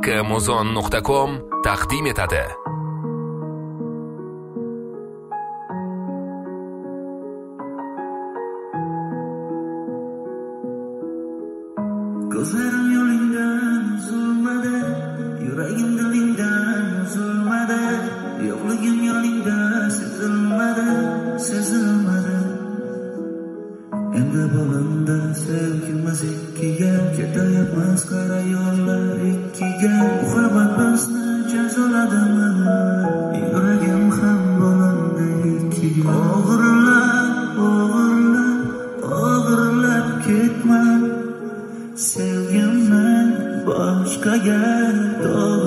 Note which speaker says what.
Speaker 1: kmuzon.com taqdim etadi.
Speaker 2: Ko'zlarim yo'lingdan uzilmadi, yuragim dilingdan uzilmadi, yo'qligim yoningda sezilmadi. Endi bo'limda sevgimiz ikkiga, ketayapmiz qara yo'llar ikkiga. Muhabbat bizni jazoladimi, yuragim ham bo'lindi ikkiga. O'g'irlab ketma sevgimni boshqaga.